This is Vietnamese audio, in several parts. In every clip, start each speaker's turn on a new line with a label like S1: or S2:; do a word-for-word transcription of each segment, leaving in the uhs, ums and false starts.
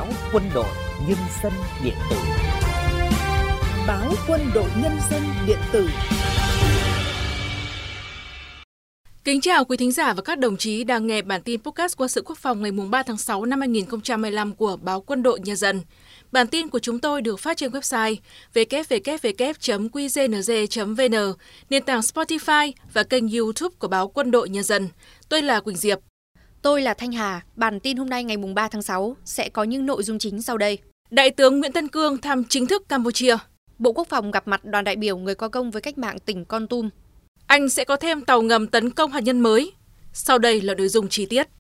S1: báo Quân đội Nhân dân điện tử.
S2: Báo Quân đội Nhân dân điện tử.
S3: Kính chào quý thính giả và các đồng chí đang nghe bản tin podcast Quân sự Quốc phòng ngày ba tháng sáu năm hai nghìn không trăm hai mươi lăm của báo Quân đội Nhân dân. Bản tin của chúng tôi được phát trên website w w w chấm q g n g chấm v n, nền tảng Spotify và kênh YouTube của báo Quân đội Nhân dân. Tôi là Quỳnh Diệp.
S4: Tôi là Thanh Hà. Bản tin hôm nay ngày ba tháng sáu sẽ có những nội dung chính sau đây.
S3: Đại tướng Nguyễn Tân Cương thăm chính thức Campuchia.
S4: Bộ Quốc phòng gặp mặt đoàn đại biểu người có công với cách mạng tỉnh Kon Tum.
S3: Anh sẽ có thêm tàu ngầm tấn công hạt nhân mới. Sau đây là nội dung chi tiết.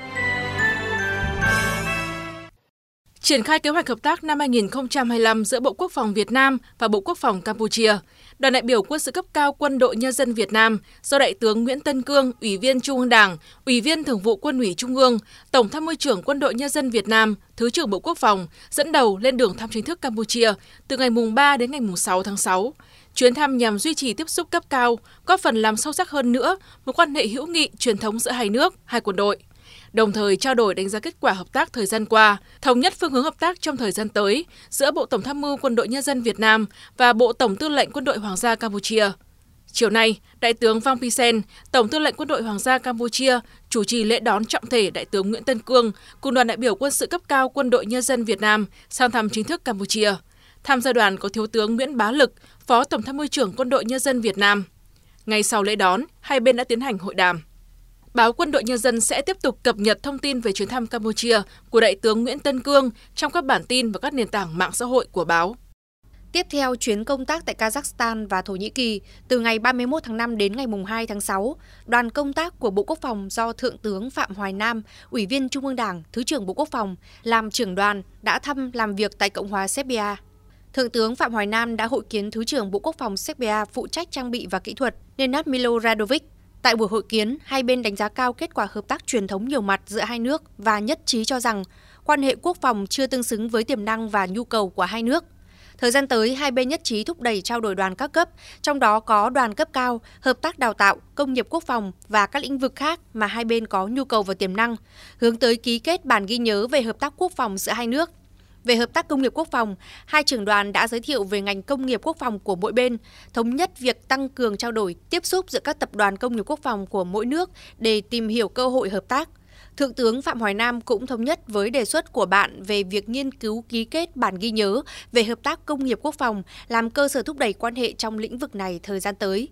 S3: Triển khai kế hoạch hợp tác năm hai nghìn không trăm hai mươi lăm giữa Bộ Quốc phòng Việt Nam và Bộ Quốc phòng Campuchia, đoàn đại biểu quân sự cấp cao Quân đội Nhân dân Việt Nam do Đại tướng Nguyễn Tân Cương, Ủy viên Trung ương Đảng, Ủy viên Thường vụ Quân ủy Trung ương, Tổng tham mưu trưởng Quân đội Nhân dân Việt Nam, Thứ trưởng Bộ Quốc phòng dẫn đầu lên đường thăm chính thức Campuchia từ ngày ba đến ngày sáu tháng sáu. Chuyến thăm nhằm duy trì tiếp xúc cấp cao, góp phần làm sâu sắc hơn nữa mối quan hệ hữu nghị truyền thống giữa hai nước, hai quân đội. Đồng thời trao đổi đánh giá kết quả hợp tác thời gian qua, thống nhất phương hướng hợp tác trong thời gian tới giữa Bộ Tổng tham mưu Quân đội Nhân dân Việt Nam và Bộ Tổng tư lệnh Quân đội Hoàng gia Campuchia. Chiều nay, Đại tướng Vong Phi Sen, Tổng tư lệnh Quân đội Hoàng gia Campuchia, chủ trì lễ đón trọng thể Đại tướng Nguyễn Tân Cương cùng đoàn đại biểu quân sự cấp cao Quân đội Nhân dân Việt Nam sang thăm chính thức Campuchia. Tham gia đoàn có Thiếu tướng Nguyễn Bá Lực, Phó Tổng tham mưu trưởng Quân đội Nhân dân Việt Nam. Ngay sau lễ đón, hai bên đã tiến hành hội đàm. Báo Quân đội Nhân dân sẽ tiếp tục cập nhật thông tin về chuyến thăm Campuchia của Đại tướng Nguyễn Tân Cương trong các bản tin và các nền tảng mạng xã hội của báo.
S4: Tiếp theo chuyến công tác tại Kazakhstan và Thổ Nhĩ Kỳ từ ngày ba mươi mốt tháng năm đến ngày hai tháng sáu, đoàn công tác của Bộ Quốc phòng do Thượng tướng Phạm Hoài Nam, Ủy viên Trung ương Đảng, Thứ trưởng Bộ Quốc phòng làm trưởng đoàn đã thăm làm việc tại Cộng hòa Serbia. Thượng tướng Phạm Hoài Nam đã hội kiến Thứ trưởng Bộ Quốc phòng Serbia phụ trách trang bị và kỹ thuật Nenad Miloradovic. Tại buổi hội kiến, hai bên đánh giá cao kết quả hợp tác truyền thống nhiều mặt giữa hai nước và nhất trí cho rằng quan hệ quốc phòng chưa tương xứng với tiềm năng và nhu cầu của hai nước. Thời gian tới, hai bên nhất trí thúc đẩy trao đổi đoàn các cấp, trong đó có đoàn cấp cao, hợp tác đào tạo, công nghiệp quốc phòng và các lĩnh vực khác mà hai bên có nhu cầu và tiềm năng, hướng tới ký kết bản ghi nhớ về hợp tác quốc phòng giữa hai nước. Về hợp tác công nghiệp quốc phòng, hai trưởng đoàn đã giới thiệu về ngành công nghiệp quốc phòng của mỗi bên, thống nhất việc tăng cường trao đổi, tiếp xúc giữa các tập đoàn công nghiệp quốc phòng của mỗi nước để tìm hiểu cơ hội hợp tác. Thượng tướng Phạm Hoài Nam cũng thống nhất với đề xuất của bạn về việc nghiên cứu ký kết bản ghi nhớ về hợp tác công nghiệp quốc phòng làm cơ sở thúc đẩy quan hệ trong lĩnh vực này thời gian tới.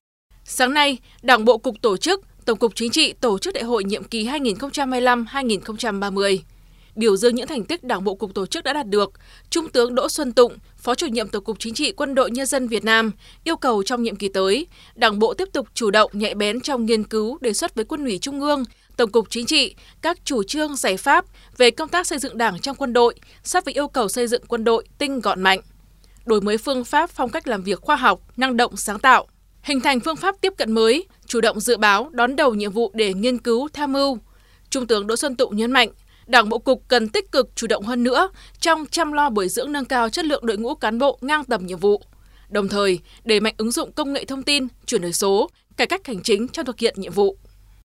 S3: Sáng nay, Đảng bộ Cục Tổ chức, Tổng cục Chính trị tổ chức đại hội nhiệm kỳ hai nghìn không trăm hai mươi lăm đến hai nghìn không trăm ba mươi. Biểu dương những thành tích Đảng bộ Cục Tổ chức đã đạt được, Trung tướng Đỗ Xuân Tụng, Phó Chủ nhiệm Tổng cục Chính trị Quân đội Nhân dân Việt Nam, yêu cầu trong nhiệm kỳ tới, Đảng bộ tiếp tục chủ động nhạy bén trong nghiên cứu, đề xuất với Quân ủy Trung ương, Tổng cục Chính trị các chủ trương giải pháp về công tác xây dựng Đảng trong quân đội, sát với yêu cầu xây dựng quân đội tinh gọn mạnh, đổi mới phương pháp, phong cách làm việc khoa học, năng động, sáng tạo, hình thành phương pháp tiếp cận mới, chủ động dự báo, đón đầu nhiệm vụ để nghiên cứu, tham mưu. Trung tướng Đỗ Xuân Tụng nhấn mạnh, Đảng bộ Cục cần tích cực chủ động hơn nữa trong chăm lo bồi dưỡng nâng cao chất lượng đội ngũ cán bộ ngang tầm nhiệm vụ, đồng thời đẩy mạnh ứng dụng công nghệ thông tin, chuyển đổi số, cải cách hành chính trong thực hiện nhiệm vụ.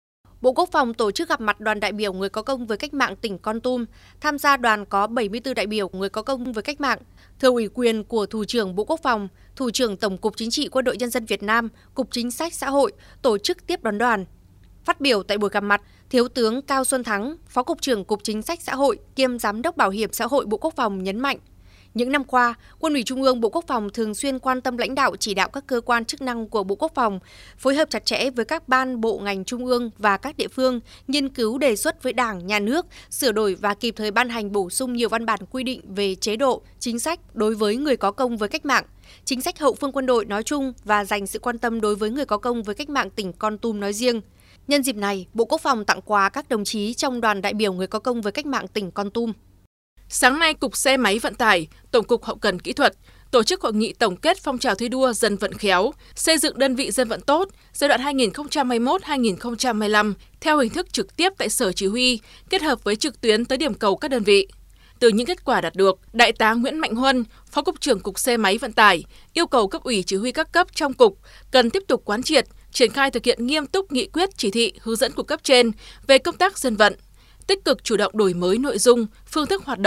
S4: Bộ Quốc phòng tổ chức gặp mặt đoàn đại biểu người có công với cách mạng tỉnh Kon Tum. Tham gia đoàn có bảy mươi tư đại biểu người có công với cách mạng, thừa ủy quyền của Thủ trưởng Bộ Quốc phòng, Thủ trưởng Tổng cục Chính trị Quân đội Nhân dân Việt Nam, Cục Chính sách Xã hội tổ chức tiếp đón đoàn. Phát biểu tại buổi gặp mặt, Thiếu tướng Cao Xuân Thắng, Phó Cục trưởng Cục Chính sách Xã hội kiêm Giám đốc Bảo hiểm xã hội Bộ Quốc phòng nhấn mạnh, những năm qua, Quân ủy Trung ương Bộ Quốc phòng thường xuyên quan tâm lãnh đạo chỉ đạo các cơ quan chức năng của Bộ Quốc phòng, phối hợp chặt chẽ với các ban bộ ngành trung ương và các địa phương, nghiên cứu đề xuất với Đảng, Nhà nước, sửa đổi và kịp thời ban hành bổ sung nhiều văn bản quy định về chế độ, chính sách đối với người có công với cách mạng, chính sách hậu phương quân đội nói chung và dành sự quan tâm đối với người có công với cách mạng tỉnh Kon Tum nói riêng. Nhân dịp này, Bộ Quốc phòng tặng quà các đồng chí trong đoàn đại biểu người có công với cách mạng tỉnh Kon Tum.
S3: Sáng nay, Cục Xe máy Vận tải, Tổng cục Hậu cần Kỹ thuật tổ chức hội nghị tổng kết phong trào thi đua dân vận khéo, xây dựng đơn vị dân vận tốt giai đoạn hai nghìn không trăm hai mươi mốt đến hai nghìn không trăm hai mươi lăm theo hình thức trực tiếp tại Sở Chỉ huy, kết hợp với trực tuyến tới điểm cầu các đơn vị. Từ những kết quả đạt được, Đại tá Nguyễn Mạnh Huân, Phó Cục trưởng Cục Xe máy Vận tải, yêu cầu cấp ủy chỉ huy các cấp trong Cục cần tiếp tục quán triệt, triển khai thực hiện nghiêm túc nghị quyết, chỉ thị, hướng dẫn của cấp trên về công tác dân vận, tích cực chủ động đổi mới nội dung, phương thức hoạt động,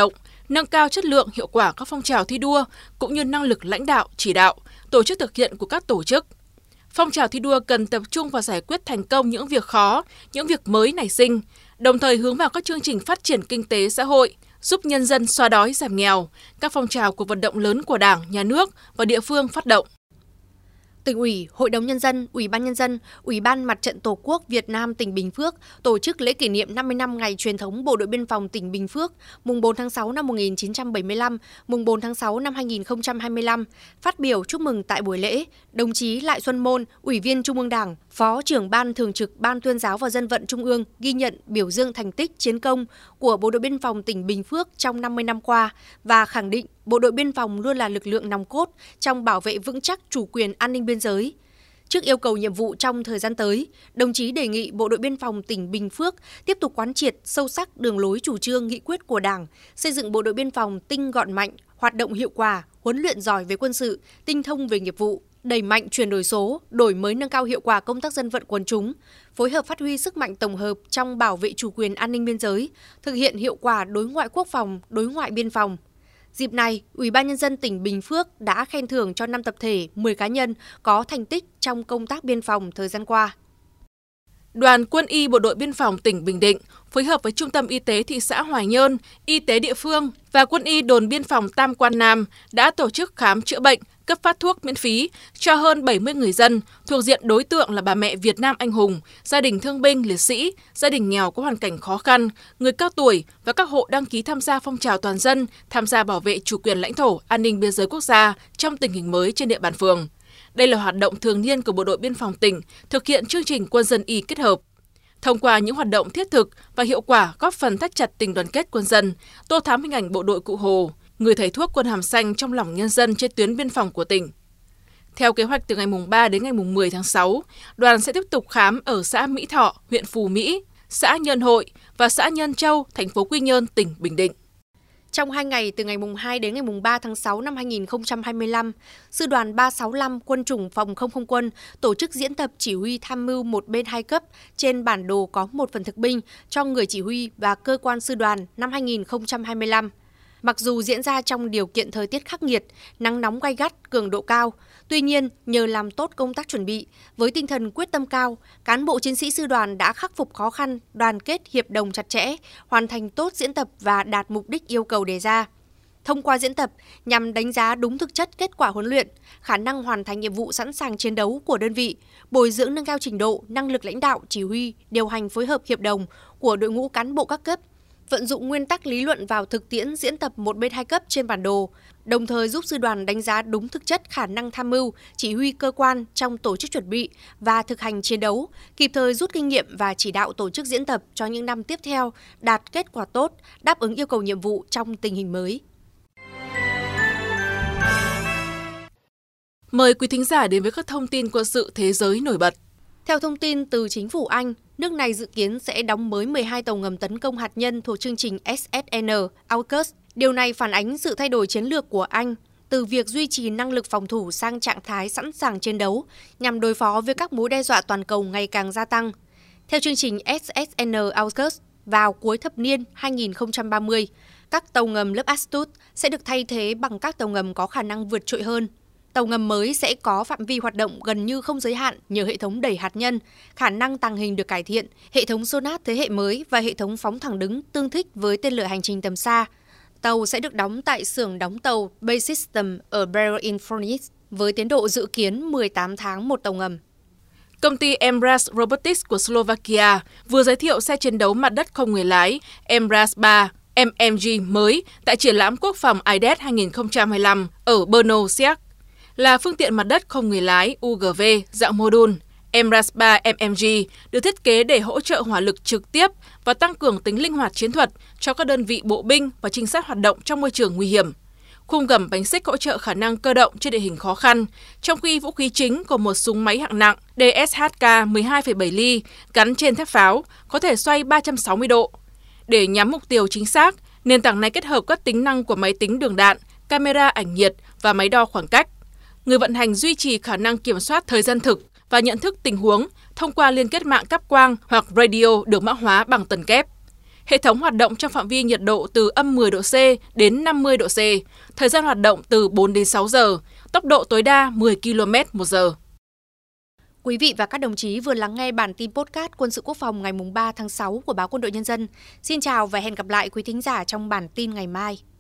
S3: nâng cao chất lượng hiệu quả các phong trào thi đua cũng như năng lực lãnh đạo, chỉ đạo, tổ chức thực hiện của các tổ chức. Phong trào thi đua cần tập trung vào giải quyết thành công những việc khó, những việc mới nảy sinh, đồng thời hướng vào các chương trình phát triển kinh tế xã hội, giúp nhân dân xóa đói giảm nghèo, các phong trào cuộc vận động lớn của Đảng, Nhà nước và địa phương phát động.
S4: Tỉnh ủy, Hội đồng Nhân dân, Ủy ban Nhân dân, Ủy ban Mặt trận Tổ quốc Việt Nam tỉnh Bình Phước tổ chức lễ kỷ niệm năm mươi năm ngày truyền thống Bộ đội Biên phòng tỉnh Bình Phước, mùng bốn tháng sáu năm một nghìn chín trăm bảy mươi lăm, mùng bốn tháng sáu năm hai nghìn không trăm hai mươi lăm. Phát biểu chúc mừng tại buổi lễ, đồng chí Lại Xuân Môn, Ủy viên Trung ương Đảng, Phó trưởng Ban Thường trực Ban Tuyên giáo và Dân vận Trung ương ghi nhận biểu dương thành tích chiến công của Bộ đội Biên phòng tỉnh Bình Phước trong năm mươi năm qua và khẳng định Bộ đội Biên phòng luôn là lực lượng nòng cốt trong bảo vệ vững chắc chủ quyền an ninh biên giới. Trước yêu cầu nhiệm vụ trong thời gian tới, đồng chí đề nghị Bộ đội Biên phòng tỉnh Bình Phước tiếp tục quán triệt sâu sắc đường lối chủ trương nghị quyết của Đảng, xây dựng Bộ đội Biên phòng tinh gọn mạnh, hoạt động hiệu quả, huấn luyện giỏi về quân sự, tinh thông về nghiệp vụ, đẩy mạnh chuyển đổi số, đổi mới nâng cao hiệu quả công tác dân vận quần chúng, phối hợp phát huy sức mạnh tổng hợp trong bảo vệ chủ quyền an ninh biên giới, thực hiện hiệu quả đối ngoại quốc phòng, đối ngoại biên phòng. Dịp này, Ủy ban Nhân dân tỉnh Bình Phước đã khen thưởng cho năm tập thể, mười cá nhân có thành tích trong công tác biên phòng thời gian qua.
S3: Đoàn Quân y Bộ đội Biên phòng tỉnh Bình Định phối hợp với Trung tâm Y tế thị xã Hoài Nhơn, Y tế địa phương và Quân y đồn biên phòng Tam Quan Nam đã tổ chức khám chữa bệnh, cấp phát thuốc miễn phí cho hơn bảy mươi người dân thuộc diện đối tượng là bà mẹ Việt Nam anh hùng, gia đình thương binh liệt sĩ, gia đình nghèo có hoàn cảnh khó khăn, người cao tuổi và các hộ đăng ký tham gia phong trào toàn dân tham gia bảo vệ chủ quyền lãnh thổ, an ninh biên giới quốc gia trong tình hình mới trên địa bàn phường. Đây là hoạt động thường niên của Bộ đội Biên phòng tỉnh thực hiện chương trình quân dân y kết hợp. Thông qua những hoạt động thiết thực và hiệu quả góp phần thắt chặt tình đoàn kết quân dân, tô thắm hình ảnh bộ đội Cụ Hồ, người thầy thuốc quân hàm xanh trong lòng nhân dân trên tuyến biên phòng của tỉnh. Theo kế hoạch từ ngày ba đến ngày mười tháng sáu, đoàn sẽ tiếp tục khám ở xã Mỹ Thọ, huyện Phú Mỹ, xã Nhơn Hội và xã Nhân Châu, thành phố Quy Nhơn, tỉnh Bình Định.
S4: Trong hai ngày từ ngày hai đến ngày ba tháng sáu năm hai nghìn không trăm hai mươi lăm, Sư đoàn ba sáu lăm Quân chủng Phòng không không quân tổ chức diễn tập chỉ huy tham mưu một bên hai cấp trên bản đồ có một phần thực binh cho người chỉ huy và cơ quan sư đoàn năm hai nghìn không trăm hai mươi lăm. Mặc dù diễn ra trong điều kiện thời tiết khắc nghiệt, nắng nóng gay gắt, cường độ cao, tuy nhiên nhờ làm tốt công tác chuẩn bị, với tinh thần quyết tâm cao, cán bộ chiến sĩ sư đoàn đã khắc phục khó khăn, đoàn kết hiệp đồng chặt chẽ, hoàn thành tốt diễn tập và đạt mục đích yêu cầu đề ra. Thông qua diễn tập nhằm đánh giá đúng thực chất kết quả huấn luyện, khả năng hoàn thành nhiệm vụ sẵn sàng chiến đấu của đơn vị, bồi dưỡng nâng cao trình độ, năng lực lãnh đạo, chỉ huy, điều hành phối hợp hiệp đồng của đội ngũ cán bộ các cấp, vận dụng nguyên tắc lý luận vào thực tiễn diễn tập một bên hai cấp trên bản đồ, đồng thời giúp sư đoàn đánh giá đúng thực chất khả năng tham mưu, chỉ huy cơ quan trong tổ chức chuẩn bị và thực hành chiến đấu, kịp thời rút kinh nghiệm và chỉ đạo tổ chức diễn tập cho những năm tiếp theo đạt kết quả tốt, đáp ứng yêu cầu nhiệm vụ trong tình hình mới.
S3: Mời quý thính giả đến với các thông tin quân sự thế giới nổi bật.
S4: Theo thông tin từ chính phủ Anh, nước này dự kiến sẽ đóng mới mười hai tàu ngầm tấn công hạt nhân thuộc chương trình S S N AUKUS. Điều này phản ánh sự thay đổi chiến lược của Anh từ việc duy trì năng lực phòng thủ sang trạng thái sẵn sàng chiến đấu nhằm đối phó với các mối đe dọa toàn cầu ngày càng gia tăng. Theo chương trình S S N AUKUS, vào cuối thập niên hai nghìn không trăm ba mươi, các tàu ngầm lớp Astute sẽ được thay thế bằng các tàu ngầm có khả năng vượt trội hơn. Tàu ngầm mới sẽ có phạm vi hoạt động gần như không giới hạn nhờ hệ thống đẩy hạt nhân, khả năng tàng hình được cải thiện, hệ thống sonar thế hệ mới và hệ thống phóng thẳng đứng tương thích với tên lửa hành trình tầm xa. Tàu sẽ được đóng tại xưởng đóng tàu Bay System ở Barrow-in-Furness với tiến độ dự kiến mười tám tháng một tàu ngầm.
S3: Công ty Embraer Robotics của Slovakia vừa giới thiệu xe chiến đấu mặt đất không người lái Embraer ba M M G mới tại triển lãm quốc phòng i đê e ét hai nghìn không trăm hai mươi lăm ở Brno, Séc. Là phương tiện mặt đất không người lái U G V dạng mô đun, Embraer ba M M G được thiết kế để hỗ trợ hỏa lực trực tiếp và tăng cường tính linh hoạt chiến thuật cho các đơn vị bộ binh và trinh sát hoạt động trong môi trường nguy hiểm. Khung gầm bánh xích hỗ trợ khả năng cơ động trên địa hình khó khăn, trong khi vũ khí chính của một súng máy hạng nặng D S H K mười hai phẩy bảy ly gắn trên thép pháo có thể xoay ba trăm sáu mươi độ. Để nhắm mục tiêu chính xác, nền tảng này kết hợp các tính năng của máy tính đường đạn, camera ảnh nhiệt và máy đo khoảng cách. Người vận hành duy trì khả năng kiểm soát thời gian thực và nhận thức tình huống thông qua liên kết mạng cáp quang hoặc radio được mã hóa bằng tần kép. Hệ thống hoạt động trong phạm vi nhiệt độ từ âm mười độ C đến năm mươi độ C, thời gian hoạt động từ bốn đến sáu giờ, tốc độ tối đa mười ki lô mét một giờ.
S4: Quý vị và các đồng chí vừa lắng nghe bản tin podcast Quân sự Quốc phòng ngày ba tháng sáu của báo Quân đội Nhân dân. Xin chào và hẹn gặp lại quý thính giả trong bản tin ngày mai.